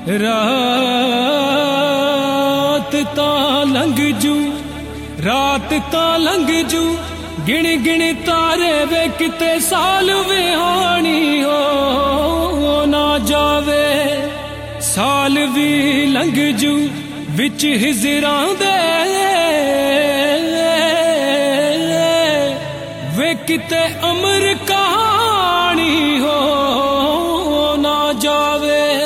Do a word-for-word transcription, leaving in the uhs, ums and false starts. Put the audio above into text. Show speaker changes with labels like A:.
A: रात तां लंघ जू रात तां लंघ जू गिण गिण तारे वे किते साल विहानी हो ना जावे साल भी लंघ जू विच हिजरां दे वे किते अमर कहा